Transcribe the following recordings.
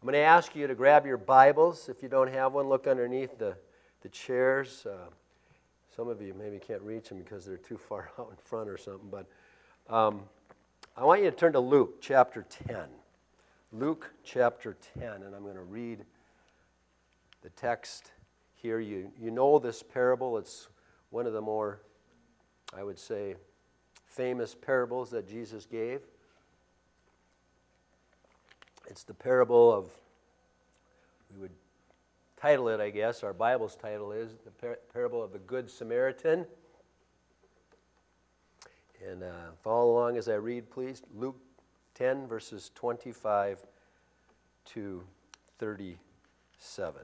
going to ask you to grab your Bibles. If you don't have one, look underneath the chairs. Some of you maybe can't reach them because they're too far out in front or something. But I want you to turn to Luke chapter 10. Luke chapter 10, and I'm going to read the text here. You know this parable. It's one of the more, I would say, famous parables that Jesus gave. It's the parable of, we would title it, I guess, our Bible's title is, the parable of the Good Samaritan. And follow along as I read, please. Luke 10, verses 25 to 37.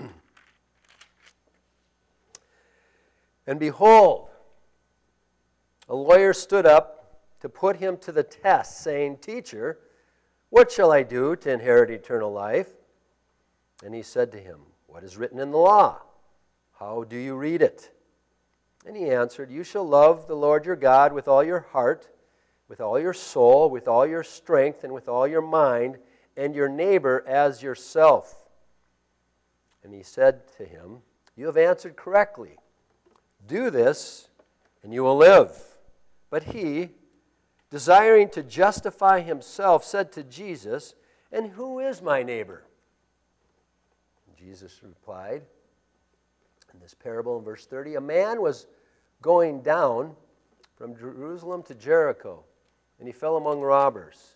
And behold, a lawyer stood up to put him to the test, saying, Teacher, what shall I do to inherit eternal life? And he said to him, What is written in the law? How do you read it? And he answered, You shall love the Lord your God with all your heart, with all your soul, with all your strength, and with all your mind, and your neighbor as yourself. And he said to him, You have answered correctly. Do this, and you will live. But he, desiring to justify himself, said to Jesus, And who is my neighbor? And Jesus replied, in this parable in verse 30, a man was going down from Jerusalem to Jericho, and he fell among robbers,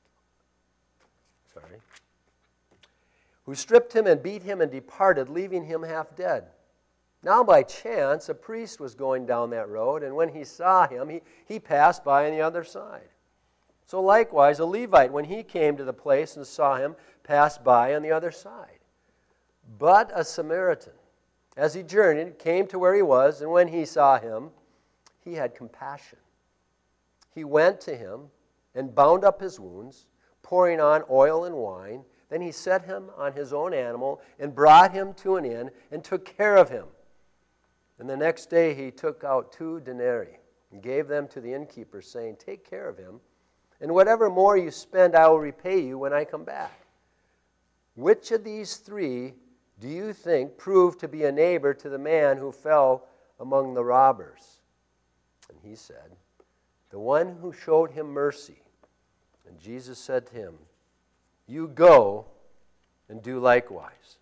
who stripped him and beat him and departed, leaving him half dead. Now by chance a priest was going down that road, and when he saw him, he passed by on the other side. So likewise a Levite, when he came to the place and saw him, passed by on the other side. But a Samaritan, as he journeyed, came to where he was, and when he saw him, he had compassion. He went to him and bound up his wounds, pouring on oil and wine. Then he set him on his own animal and brought him to an inn and took care of him. And the next day he took out 2 denarii and gave them to the innkeeper, saying, Take care of him, and whatever more you spend I will repay you when I come back. Which of these 3 do you think proved to be a neighbor to the man who fell among the robbers? And he said, The one who showed him mercy. And Jesus said to him, You go and do likewise.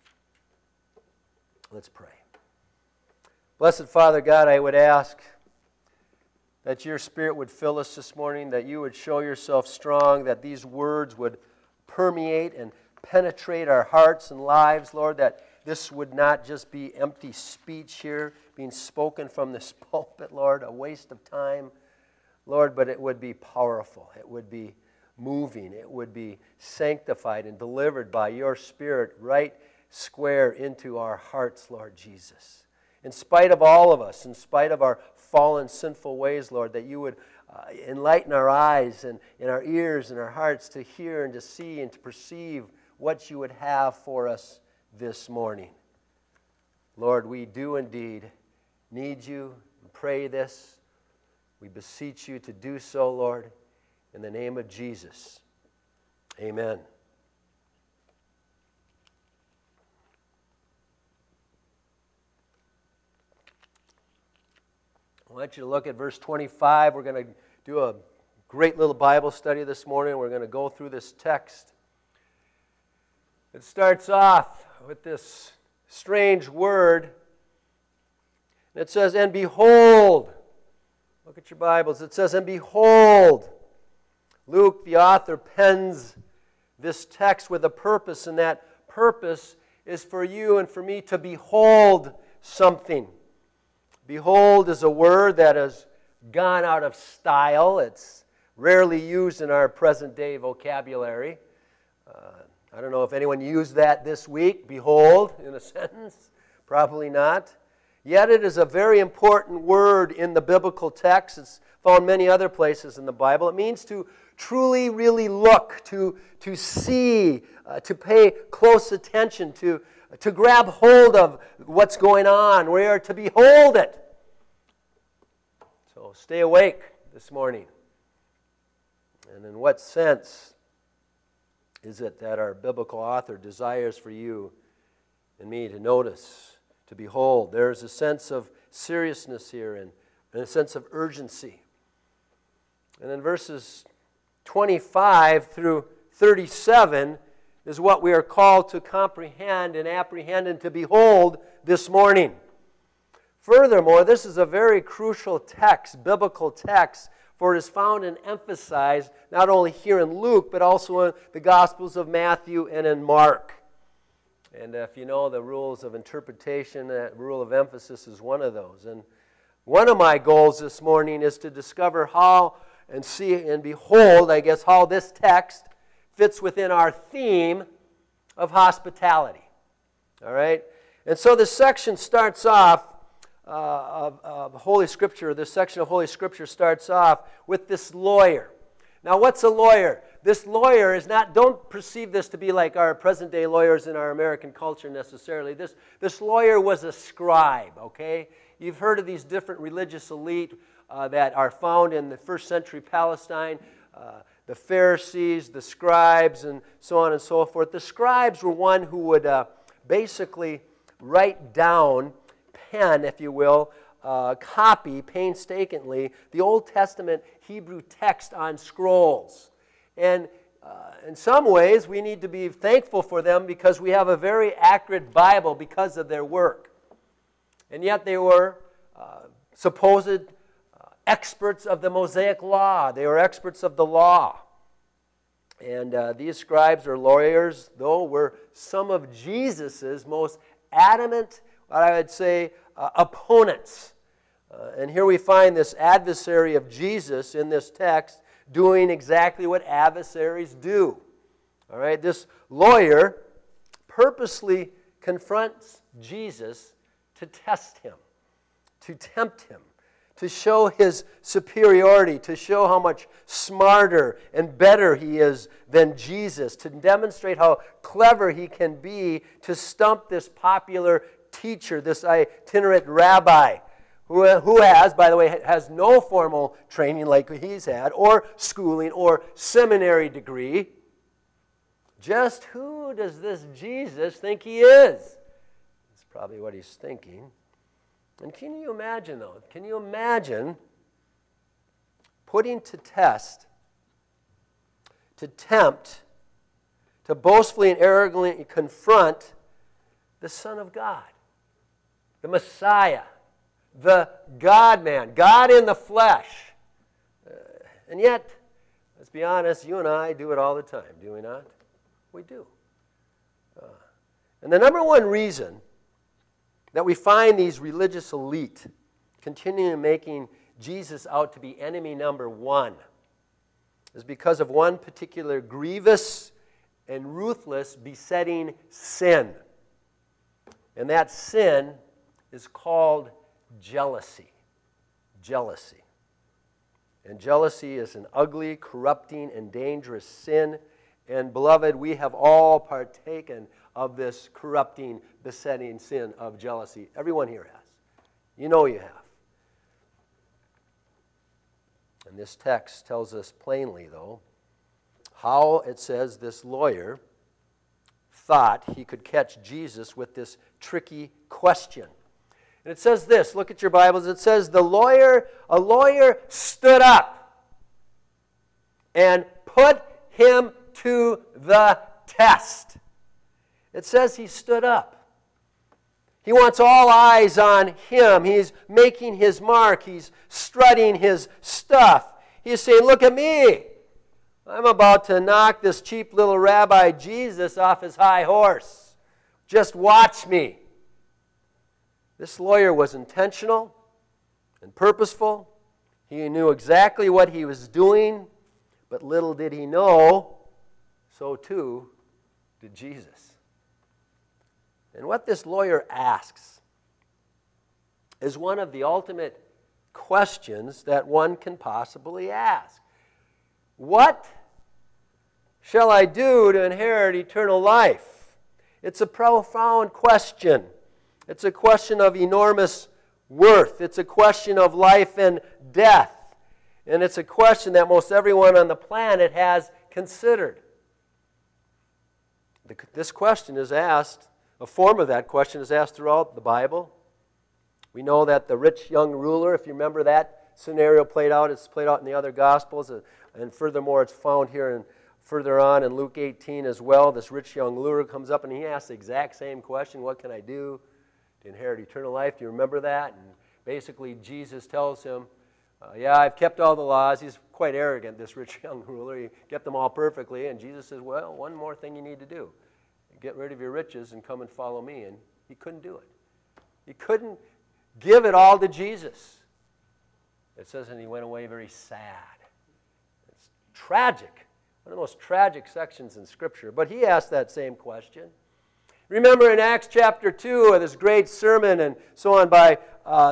Let's pray. Blessed Father God, I would ask that your Spirit would fill us this morning, that you would show yourself strong, that these words would permeate and penetrate our hearts and lives, Lord, that this would not just be empty speech here being spoken from this pulpit, Lord, a waste of time, Lord, but it would be powerful. It would be moving. It would be sanctified and delivered by your Spirit right square into our hearts, Lord Jesus. In spite of all of us, in spite of our fallen, sinful ways, Lord, that you would enlighten our eyes and our ears and our hearts to hear and to see and to perceive what you would have for us this morning. Lord, we do indeed need you. We pray this. We beseech you to do so, Lord, in the name of Jesus. Amen. I want you to look at verse 25. We're going to do a great little Bible study this morning. We're going to go through this text. It starts off with this strange word. It says, And behold. Look at your Bibles. It says, And behold. Luke, the author, pens this text with a purpose, and that purpose is for you and for me to behold something. Behold is a word that has gone out of style. It's rarely used in our present-day vocabulary. I don't know if anyone used that this week, behold, in a sentence. Probably not. Yet it is a very important word in the biblical text. It's found many other places in the Bible. It means to truly, really look, to see, to pay close attention, to grab hold of what's going on. We are to behold it. So stay awake this morning. And in what sense is it that our biblical author desires for you and me to notice, to behold? There's a sense of seriousness here and a sense of urgency. And in verses 25 through 37 is what we are called to comprehend and apprehend and to behold this morning. Furthermore, this is a very crucial text, biblical text, for it is found and emphasized not only here in Luke, but also in the Gospels of Matthew and in Mark. And if you know the rules of interpretation, that rule of emphasis is one of those. And one of my goals this morning is to discover how and see and behold, I guess, how this text fits within our theme of hospitality. All right? And so this section starts off of Holy Scripture, this section of Holy Scripture starts off with this lawyer. Now, what's a lawyer? This lawyer is not, don't perceive this to be like our present-day lawyers in our American culture necessarily. This lawyer was a scribe, okay? You've heard of these different religious elite that are found in the first century Palestine, the Pharisees, the scribes, and so on and so forth. The scribes were one who would basically write down, pen, if you will, copy painstakingly the Old Testament Hebrew text on scrolls. And in some ways, we need to be thankful for them because we have a very accurate Bible because of their work. And yet they were supposed experts of the Mosaic Law. They were experts of the law. And these scribes or lawyers, though, were some of Jesus's most adamant, what I would say, opponents. And here we find this adversary of Jesus in this text doing exactly what adversaries do. All right, this lawyer purposely confronts Jesus to test him, to tempt him, to show his superiority, to show how much smarter and better he is than Jesus, to demonstrate how clever he can be to stump this popular teacher, this itinerant rabbi, who has, by the way, has no formal training like he's had, or schooling, or seminary degree. Just who does this Jesus think he is? That's probably what he's thinking. And can you imagine, though? Can you imagine putting to test, to tempt, to boastfully and arrogantly confront the Son of God, the Messiah, the God-man, God in the flesh? And yet, let's be honest, you and I do it all the time, do we not? We do. And the number one reason that we find these religious elite continuing making Jesus out to be enemy number one is because of one particular grievous and ruthless besetting sin. And that sin is called jealousy. Jealousy. And jealousy is an ugly, corrupting, and dangerous sin. And beloved, we have all partaken of this corrupting, besetting sin of jealousy. Everyone here has. You know you have. And this text tells us plainly, though, how it says this lawyer thought he could catch Jesus with this tricky question. And it says this, look at your Bibles, it says a lawyer stood up and put him to the test. It says he stood up. He wants all eyes on him. He's making his mark. He's strutting his stuff. He's saying, look at me. I'm about to knock this cheap little rabbi Jesus off his high horse. Just watch me. This lawyer was intentional and purposeful. He knew exactly what he was doing, but little did he know, so too did Jesus. And what this lawyer asks is one of the ultimate questions that one can possibly ask. What shall I do to inherit eternal life? It's a profound question. It's a question of enormous worth. It's a question of life and death. And it's a question that most everyone on the planet has considered. This question is asked, a form of that question is asked throughout the Bible. We know that the rich young ruler, if you remember that scenario played out, it's played out in the other Gospels, and furthermore it's found here and further on in Luke 18 as well. This rich young ruler comes up and he asks the exact same question, what can I do to inherit eternal life? Do you remember that? And basically Jesus tells him, yeah, I've kept all the laws. He's quite arrogant, this rich young ruler. He kept them all perfectly. And Jesus says, well, one more thing you need to do. Get rid of your riches and come and follow me. And he couldn't do it. He couldn't give it all to Jesus. It says, and he went away very sad. It's tragic. One of the most tragic sections in Scripture. But he asked that same question. Remember in Acts chapter 2, this great sermon and so on by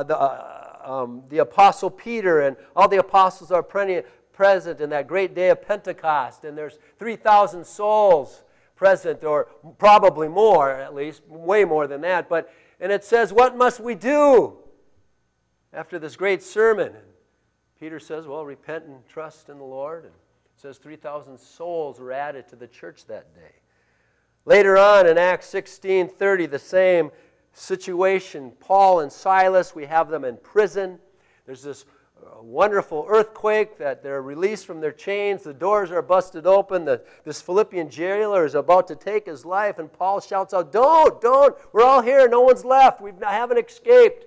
the Apostle Peter, and all the apostles are present in that great day of Pentecost, and there's 3,000 souls present, or probably more, at least, way more than that. And it says, what must we do after this great sermon? And Peter says, well, repent and trust in the Lord. And it says 3,000 souls were added to the church that day. Later on in Acts 16:30, the same situation. Paul and Silas, we have them in prison. There's this wonderful earthquake that they're released from their chains. The doors are busted open. This Philippian jailer is about to take his life, and Paul shouts out, don't, we're all here, no one's left, we haven't escaped.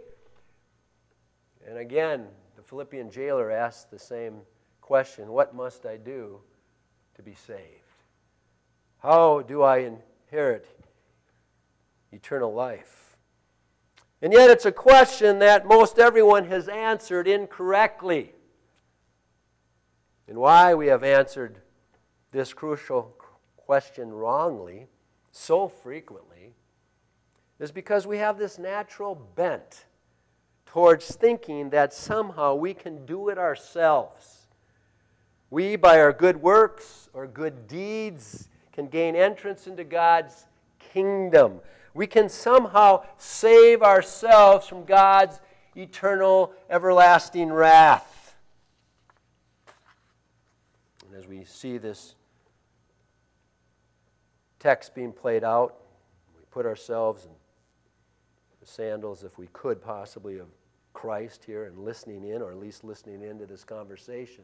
And again, the Philippian jailer asks the same question, what must I do to be saved? How do I inherit eternal life? And yet it's a question that most everyone has answered incorrectly. And why we have answered this crucial question wrongly so frequently is because we have this natural bent towards thinking that somehow we can do it ourselves. We, by our good works or good deeds, can gain entrance into God's kingdom. We can somehow save ourselves from God's eternal, everlasting wrath. And as we see this text being played out, we put ourselves in the sandals, if we could possibly, of Christ here and listening in, or at least listening into this conversation.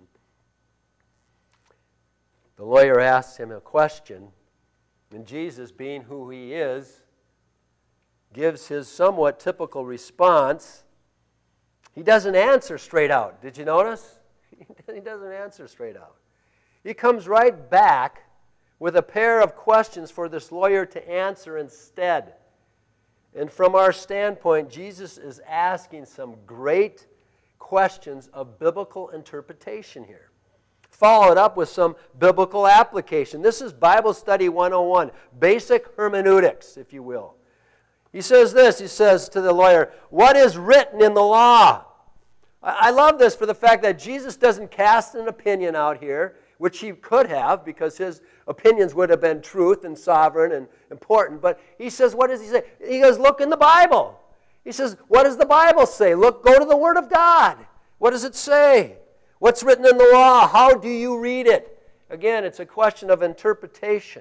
The lawyer asks him a question, and Jesus, being who he is, gives his somewhat typical response. He doesn't answer straight out. Did you notice? He doesn't answer straight out. He comes right back with a pair of questions for this lawyer to answer instead. And from our standpoint, Jesus is asking some great questions of biblical interpretation here. Followed up with some biblical application. This is Bible Study 101, basic hermeneutics, if you will. He says this, he says to the lawyer, what is written in the law? I love this for the fact that Jesus doesn't cast an opinion out here, which he could have, because his opinions would have been truth and sovereign and important. But he says, what does he say? He goes, look in the Bible. He says, what does the Bible say? Look, go to the Word of God. What does it say? What's written in the law? How do you read it? Again, it's a question of interpretation.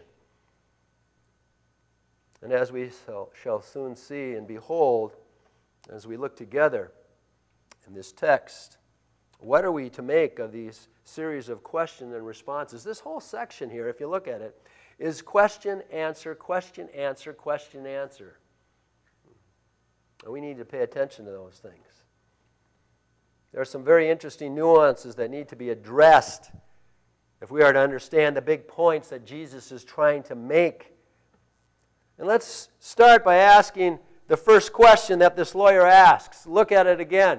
And as we shall soon see and behold, as we look together in this text, what are we to make of these series of questions and responses? This whole section here, if you look at it, is question, answer, question, answer, question, answer. And we need to pay attention to those things. There are some very interesting nuances that need to be addressed if we are to understand the big points that Jesus is trying to make. And let's start by asking the first question that this lawyer asks. Look at it again.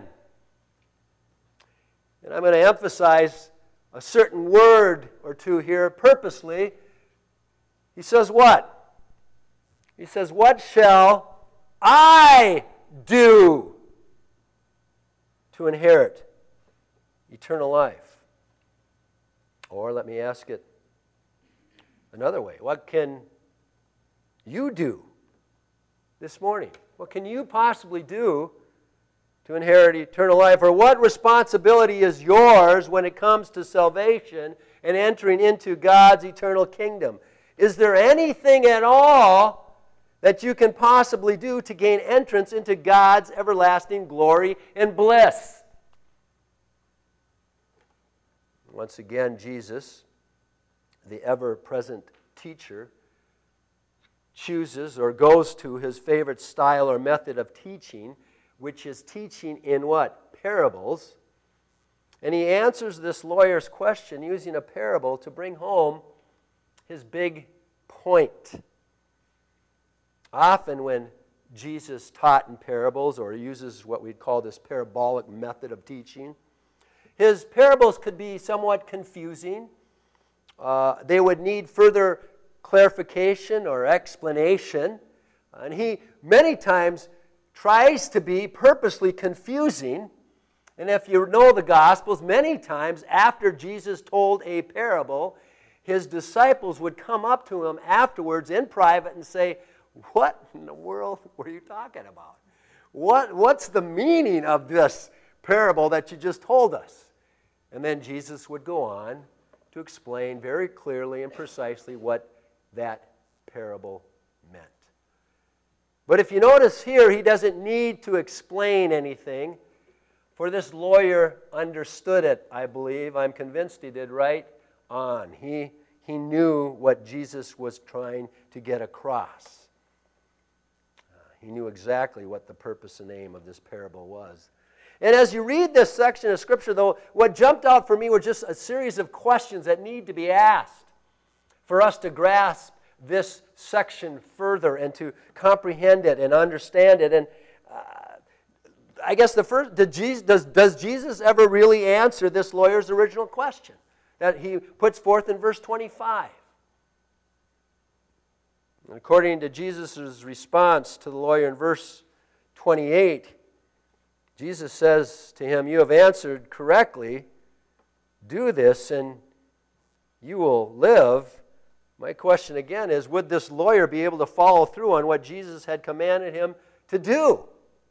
And I'm going to emphasize a certain word or two here purposely. He says what? He says, what shall I do to inherit eternal life? Or let me ask it another way. What can you do this morning? What can you possibly do to inherit eternal life? Or what responsibility is yours when it comes to salvation and entering into God's eternal kingdom? Is there anything at all that you can possibly do to gain entrance into God's everlasting glory and bliss? Once again, Jesus, the ever-present teacher, chooses or goes to his favorite style or method of teaching, which is teaching in what? Parables. And he answers this lawyer's question using a parable to bring home his big point. Often when Jesus taught in parables or uses what we'd call this parabolic method of teaching, his parables could be somewhat confusing. They would need further clarification or explanation. And he many times tries to be purposely confusing. And if you know the Gospels, many times after Jesus told a parable, his disciples would come up to him afterwards in private and say, "What in the world were you talking about? What's the meaning of this parable that you just told us?" And then Jesus would go on to explain very clearly and precisely what that parable meant. But if you notice here, he doesn't need to explain anything, for this lawyer understood it, I believe. I'm convinced he did right on. He knew what Jesus was trying to get across. He knew exactly what the purpose and aim of this parable was. And as you read this section of Scripture, though, what jumped out for me were just a series of questions that need to be asked for us to grasp this section further and to comprehend it and understand it. And I guess the first, does Jesus ever really answer this lawyer's original question that he puts forth in verse 25? And according to Jesus' response to the lawyer in verse 28, Jesus says to him, "You have answered correctly. Do this and you will live." My question again is, would this lawyer be able to follow through on what Jesus had commanded him to do?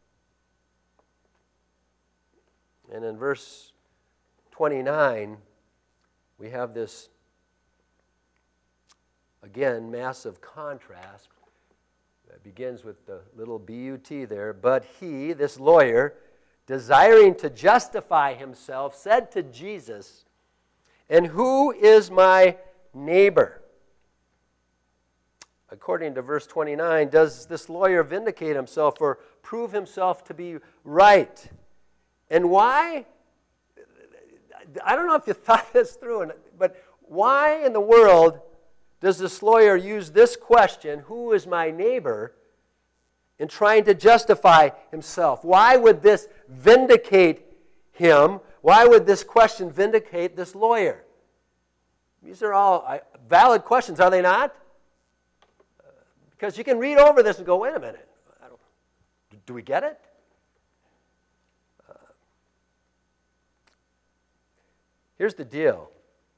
And in verse 29, we have this, again, massive contrast. That begins with the little but there. But he, this lawyer, desiring to justify himself, said to Jesus, "And who is my neighbor?" According to verse 29, does this lawyer vindicate himself or prove himself to be right? And why? I don't know if you thought this through, but why in the world does this lawyer use this question, "Who is my neighbor?" in trying to justify himself? Why would this vindicate him? Why would this question vindicate this lawyer? These are all valid questions, are they not? Because you can read over this and go, "Wait a minute, do we get it?" Here's the deal.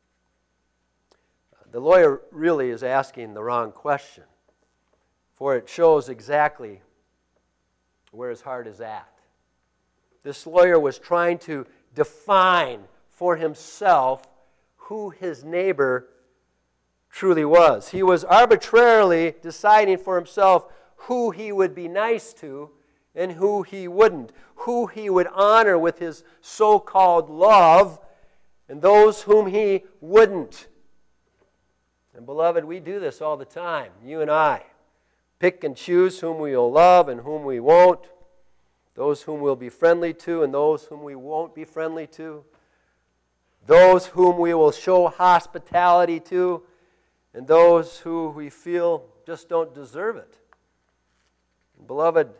The lawyer really is asking the wrong question, for it shows exactly where his heart is at. This lawyer was trying to define for himself who his neighbor truly was. He was arbitrarily deciding for himself who he would be nice to and who he wouldn't, who he would honor with his so-called love and those whom he wouldn't. And beloved, we do this all the time, you and I. Pick and choose whom we will love and whom we won't, those whom we'll be friendly to and those whom we won't be friendly to, those whom we will show hospitality to, and those who we feel just don't deserve it. Beloved,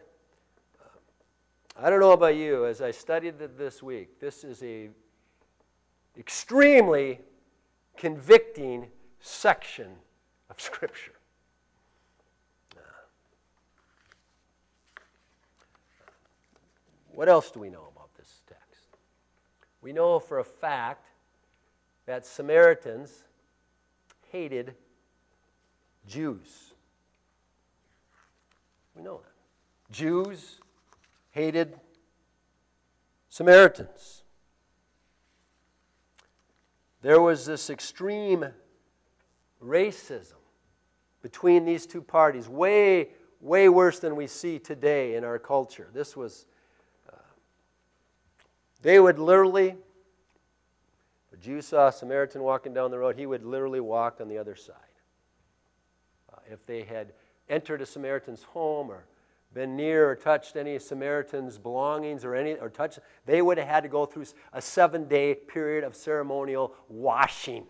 I don't know about you, as I studied it this week, this is a extremely convicting section of Scripture. What else do we know about this text? We know for a fact that Samaritans hated Jews. We know that. Jews hated Samaritans. There was this extreme racism between these two parties, way worse than we see today in our culture. This was, they would literally, the Jew saw a Samaritan walking down the road, he would literally walk on the other side. If they had entered a Samaritan's home or been near or touched any Samaritan's belongings or touched, they would have had to go through a 7-day period of ceremonial washing.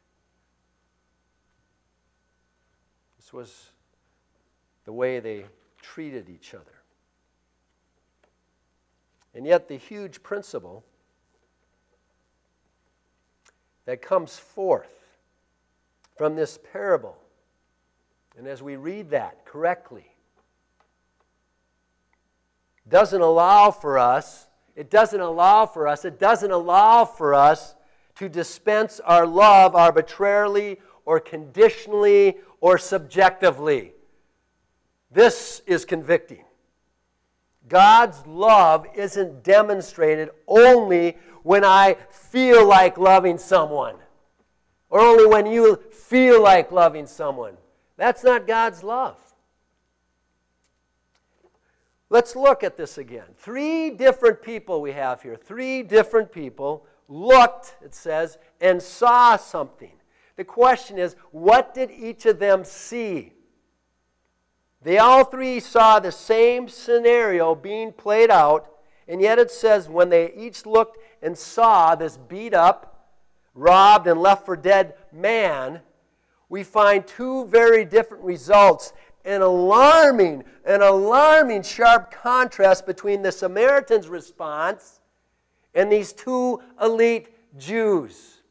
This was the way they treated each other. And yet the huge principle that comes forth from this parable, and as we read that correctly, it doesn't allow for us to dispense our love arbitrarily or conditionally or subjectively. This is convicting. God's love isn't demonstrated only when I feel like loving someone, or only when you feel like loving someone. That's not God's love. Let's look at this again. 3 different people we have here. 3 different people looked, it says, and saw something. The question is, what did each of them see? They all 3 saw the same scenario being played out, and yet it says when they each looked and saw this beat up, robbed, and left for dead man, we find 2 very different results. An alarming sharp contrast between the Samaritan's response and these 2 elite Jews.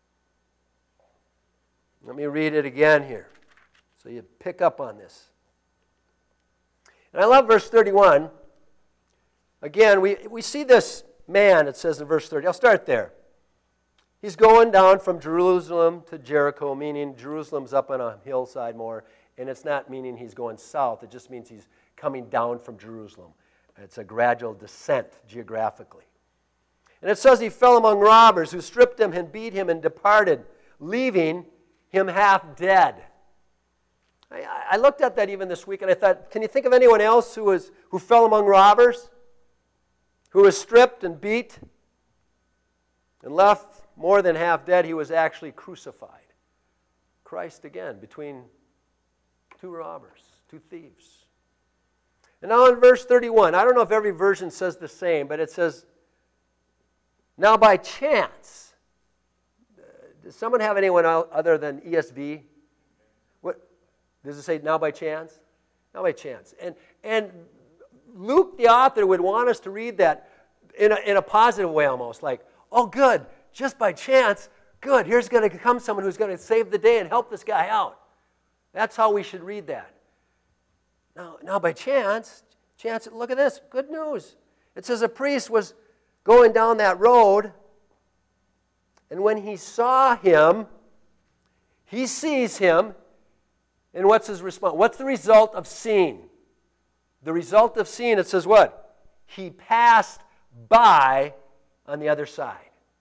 Let me read it again here so you pick up on this. And I love verse 31. Again, we see this man, it says in verse 30. I'll start there. He's going down from Jerusalem to Jericho, meaning Jerusalem's up on a hillside more. And it's not meaning he's going south. It just means he's coming down from Jerusalem. It's a gradual descent geographically. And it says he fell among robbers who stripped him and beat him and departed, leaving him half dead. I looked at that even this week and I thought, can you think of anyone else who fell among robbers? Who was stripped and beat and left more than half dead? He was actually crucified. Christ again, between 2 robbers, 2 thieves. And now in verse 31, I don't know if every version says the same, but it says, now by chance. Does someone have anyone other than ESV? What does it say, now by chance? Now by chance. And Luke, the author, would want us to read that in a positive way almost, like, oh good, just by chance, good, here's going to come someone who's going to save the day and help this guy out. That's how we should read that. Now by chance, look at this, good news. It says a priest was going down that road, and when he saw him, he sees him, and what's his response? What's the result of seeing? The result of seeing, it says what? He passed by on the other side.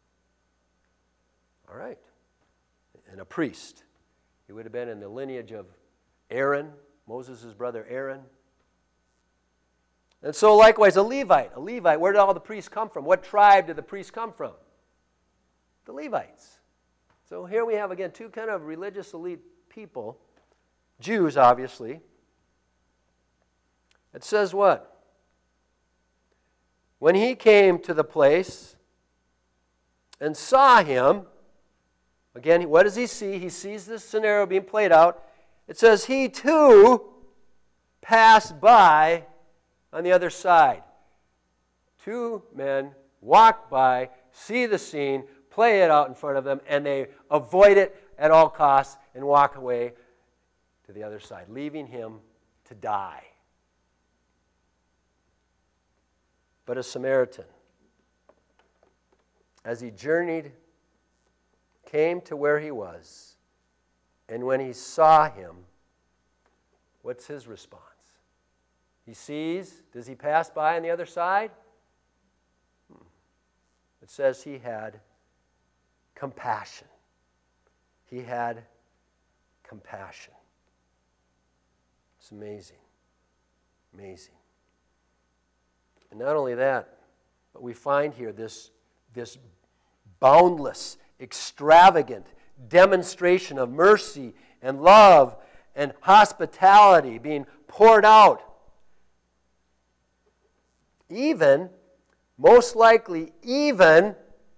All right. And a priest. He would have been in the lineage of Aaron, Moses' brother Aaron. And so likewise, a Levite. A Levite, where did all the priests come from? What tribe did the priests come from? The Levites. So here we have, again, 2 kind of religious elite people. Jews, obviously. It says what? When he came to the place and saw him, again, what does he see? He sees this scenario being played out. It says he too passed by on the other side. 2 men walk by, see the scene, play it out in front of them, and they avoid it at all costs and walk away to the other side, leaving him to die. But a Samaritan, as he journeyed, came to where he was, and when he saw him, what's his response? He sees, does he pass by on the other side? It says he had compassion. He had compassion. It's amazing. Amazing. And not only that, but we find here this boundless, extravagant demonstration of mercy and love and hospitality being poured out. Even, most likely, even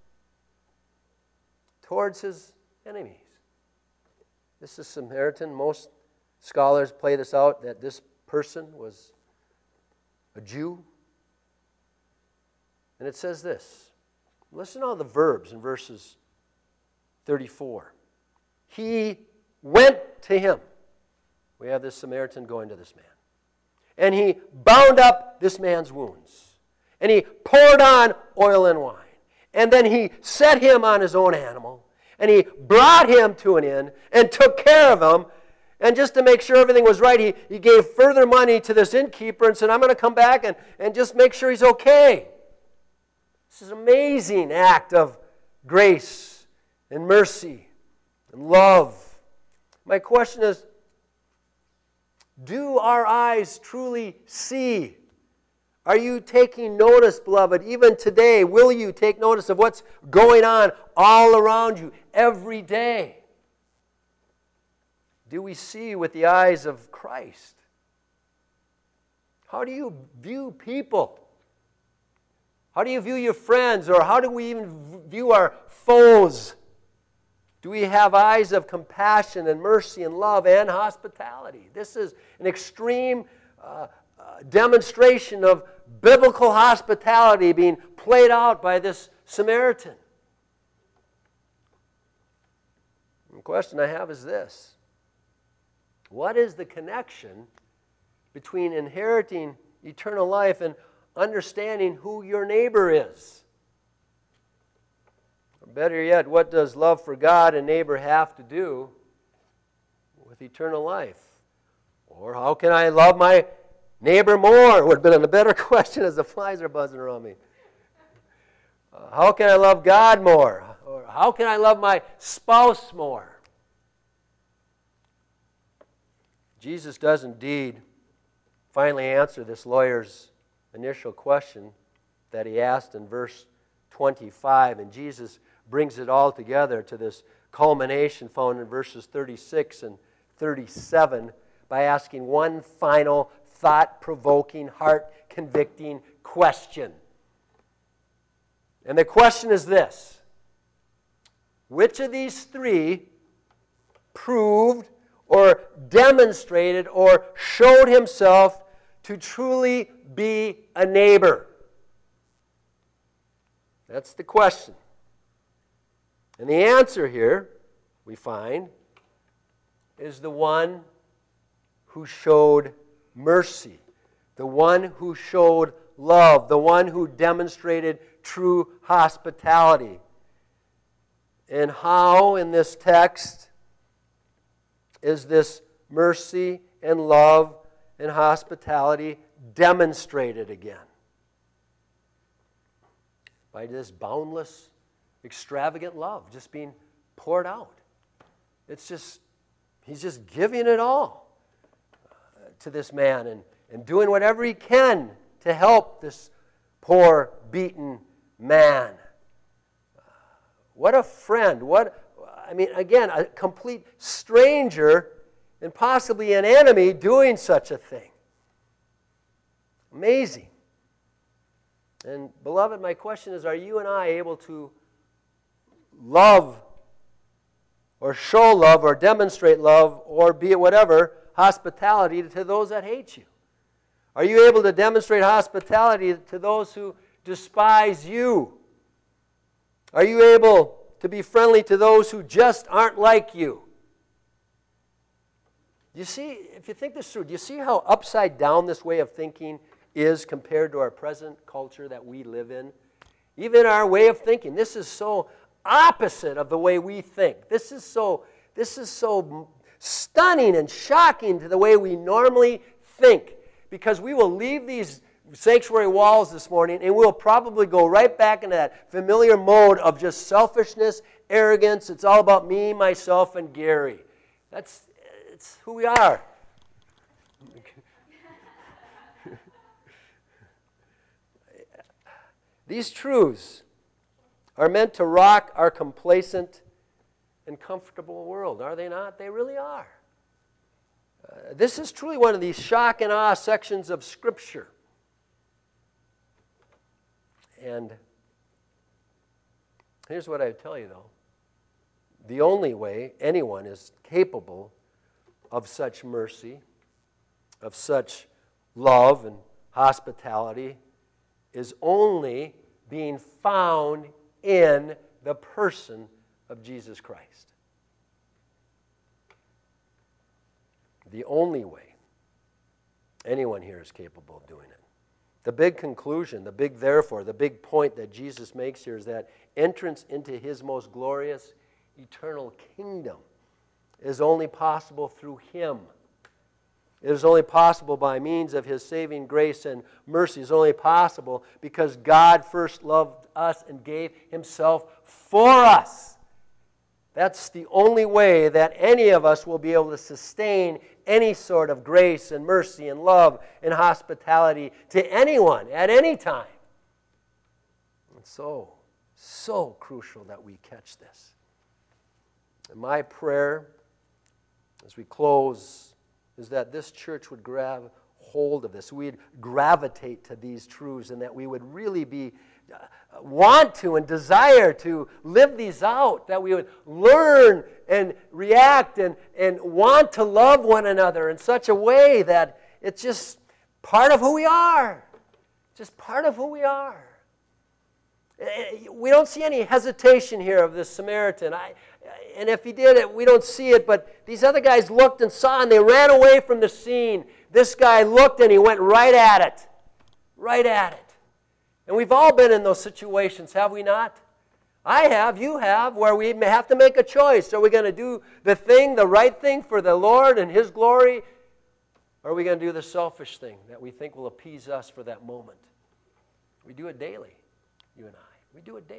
towards his enemies. This is Samaritan. Most scholars play this out that this person was a Jew. And it says this. Listen to all the verbs in verses 34. He went to him. We have this Samaritan going to this man. And he bound up this man's wounds. And he poured on oil and wine. And then he set him on his own animal. And he brought him to an inn and took care of him. And just to make sure everything was right, he gave further money to this innkeeper and said, I'm going to come back and just make sure he's okay. This is an amazing act of grace and mercy and love. My question is, do our eyes truly see? Are you taking notice, beloved? Even today, will you take notice of what's going on all around you every day? Do we see with the eyes of Christ? How do you view people? How do you view your friends? Or how do we even view our foes? Do we have eyes of compassion and mercy and love and hospitality? This is an extreme demonstration of biblical hospitality being played out by this Samaritan. The question I have is this. What is the connection between inheriting eternal life and understanding who your neighbor is? Or better yet, what does love for God and neighbor have to do with eternal life? Or how can I love my neighbor more? Would have been a better question as the flies are buzzing around me. How can I love God more? Or how can I love my spouse more? Jesus does indeed finally answer this lawyer's initial question that he asked in verse 25. And Jesus brings it all together to this culmination found in verses 36 and 37 by asking one final thought-provoking, heart-convicting question. And the question is this. Which of these three proved or demonstrated or showed himself to truly be a neighbor? That's the question. And the answer here, we find, is the one who showed mercy, the one who showed love, the one who demonstrated true hospitality. And how in this text is this mercy and love and hospitality demonstrated again? By this boundless, extravagant love just being poured out. It's just, he's just giving it all to this man and doing whatever he can to help this poor, beaten man. What a friend. Again, a complete stranger and possibly an enemy doing such a thing. Amazing. And beloved, my question is, are you and I able to love or show love or demonstrate love or be it whatever, hospitality to those that hate you? Are you able to demonstrate hospitality to those who despise you? Are you able to be friendly to those who just aren't like you? You see, if you think this through, do you see how upside down this way of thinking is compared to our present culture that we live in? Even our way of thinking, this is so opposite of the way we think. This is so stunning and shocking to the way we normally think, because we will leave these sanctuary walls this morning and we'll probably go right back into that familiar mode of just selfishness, arrogance. It's all about me, myself, and Gary. It's who we are. These truths are meant to rock our complacent and comfortable world, are they not? They really are. This is truly one of these shock and awe sections of Scripture. And here's what I tell you, though. The only way anyone is capable of such mercy, of such love and hospitality, is only being found in the person of Jesus Christ. The only way anyone here is capable of doing it. The big conclusion, the big therefore, the big point that Jesus makes here is that entrance into his most glorious eternal kingdom is only possible through him. It is only possible by means of his saving grace and mercy. It is only possible because God first loved us and gave himself for us. That's the only way that any of us will be able to sustain any sort of grace and mercy and love and hospitality to anyone at any time. It's so crucial that we catch this. And my prayer as we close is that this church would grab hold of this. We'd gravitate to these truths and that we would really want to and desire to live these out, that we would learn and react and want to love one another in such a way that it's just part of who we are. Just part of who we are. We don't see any hesitation here of this Samaritan. And if he did it, we don't see it, but these other guys looked and saw and they ran away from the scene. This guy looked and he went right at it. Right at it. And we've all been in those situations, have we not? I have, you have, where we have to make a choice. Are we going to do the right thing for the Lord and his glory? Or are we going to do the selfish thing that we think will appease us for that moment? We do it daily, you and I. We do it daily.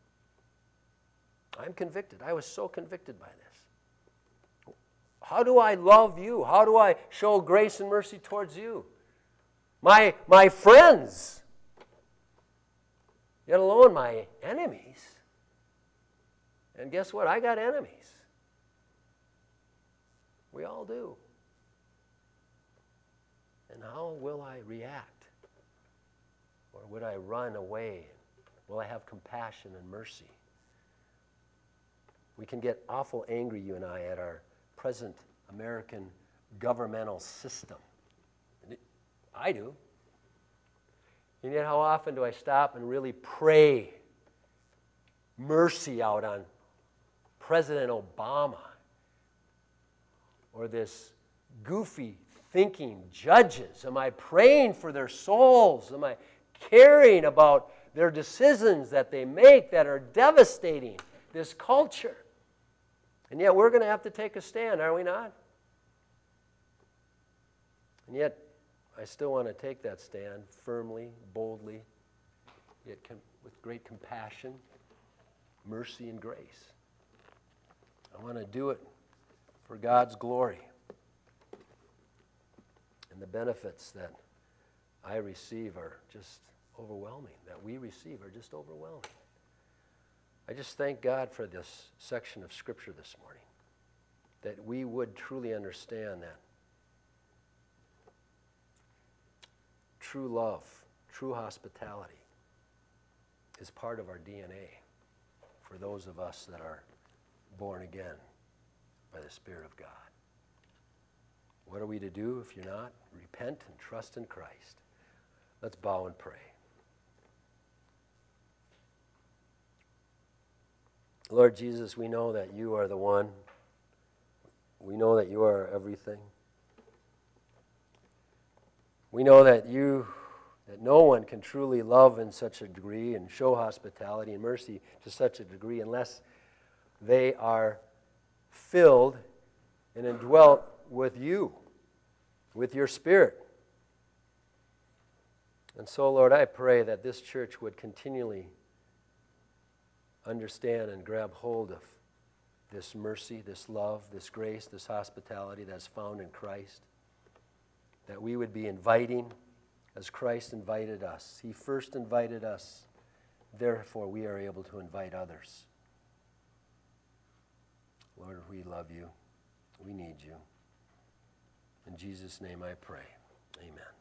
I'm convicted. I was so convicted by this. How do I love you? How do I show grace and mercy towards you? My friends, let alone my enemies. And guess what? I got enemies. We all do. And how will I react? Or would I run away? Will I have compassion and mercy? We can get awful angry, you and I, at our present American governmental system. I do. And yet how often do I stop and really pray mercy out on President Obama or this goofy thinking judges? Am I praying for their souls? Am I caring about their decisions that they make that are devastating this culture? And yet we're going to have to take a stand, are we not? And yet I still want to take that stand firmly, boldly, yet with great compassion, mercy, and grace. I want to do it for God's glory. And the benefits that I receive are just overwhelming, that we receive are just overwhelming. I just thank God for this section of Scripture this morning, that we would truly understand that true love, true hospitality is part of our DNA for those of us that are born again by the Spirit of God. What are we to do if you're not? Repent and trust in Christ. Let's bow and pray. Lord Jesus, we know that you are the one. We know that you are everything. We know that no one can truly love in such a degree and show hospitality and mercy to such a degree unless they are filled and indwelt with you, with your Spirit. And so, Lord, I pray that this church would continually understand and grab hold of this mercy, this love, this grace, this hospitality that's found in Christ. That we would be inviting as Christ invited us. He first invited us. Therefore, we are able to invite others. Lord, we love you. We need you. In Jesus' name I pray. Amen.